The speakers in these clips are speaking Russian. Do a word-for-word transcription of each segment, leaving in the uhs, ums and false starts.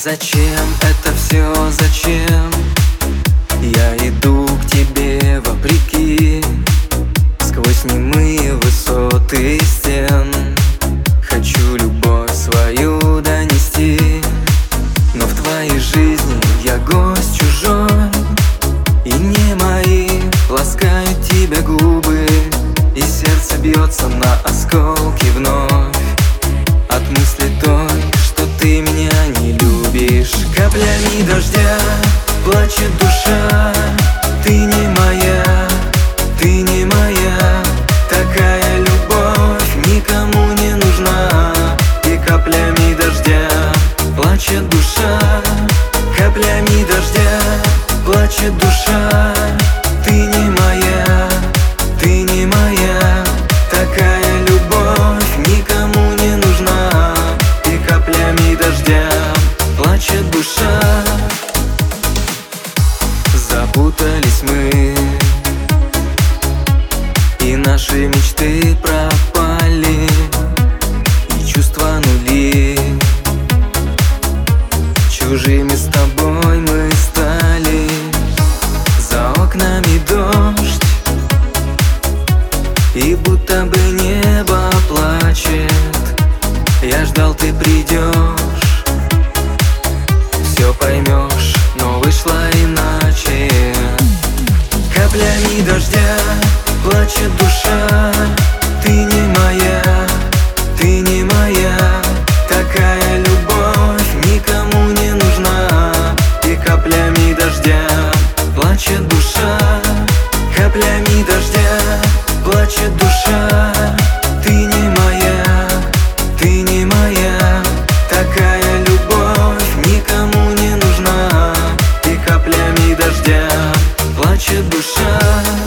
Зачем это все, зачем? Я иду к тебе вопреки, сквозь немые высоты стен. Хочу любовь свою донести, но в твоей жизни я гость чужой, и не мои ласкают тебя губы, и сердце бьется на осколки вновь от мысли той, что ты меня не любишь. Каплями дождя плачет душа, ты не моя, ты не моя. Такая любовь никому не нужна. И каплями дождя плачет душа, каплями дождя плачет душа. Ты не моя, ты не моя. Такая любовь никому не нужна. И каплями дождя плачет душа. Запутались мы, и наши мечты пропали, и чувства нули. Чужими с тобой мы стали. За окнами дождь, и будто бы небо плачет. Я ждал, ты придешь, все поймешь, но вышло иначе. Каплями дождя плачет душа, ты не моя, ты не моя. Такая любовь никому не нужна. И каплями дождя плачет душа, каплями дождя плачет душа. Ты не моя, ты не моя. Такая любовь никому не нужна. И каплями дождя плачет душа.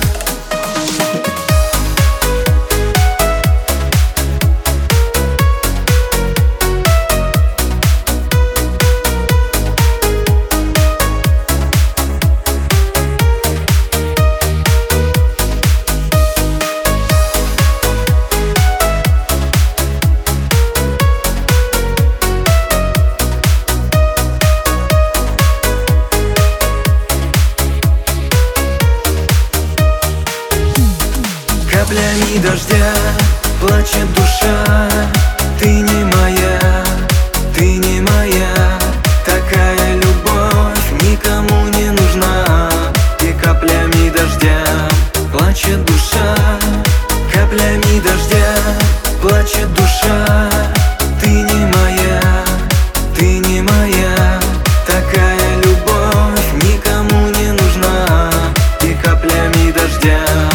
Каплями дождя плачет душа, ты не моя, ты не моя. Такая любовь никому не нужна. И каплями дождя плачет душа, каплями дождя плачет душа. Ты не моя, ты не моя. Такая любовь никому не нужна. И каплями дождя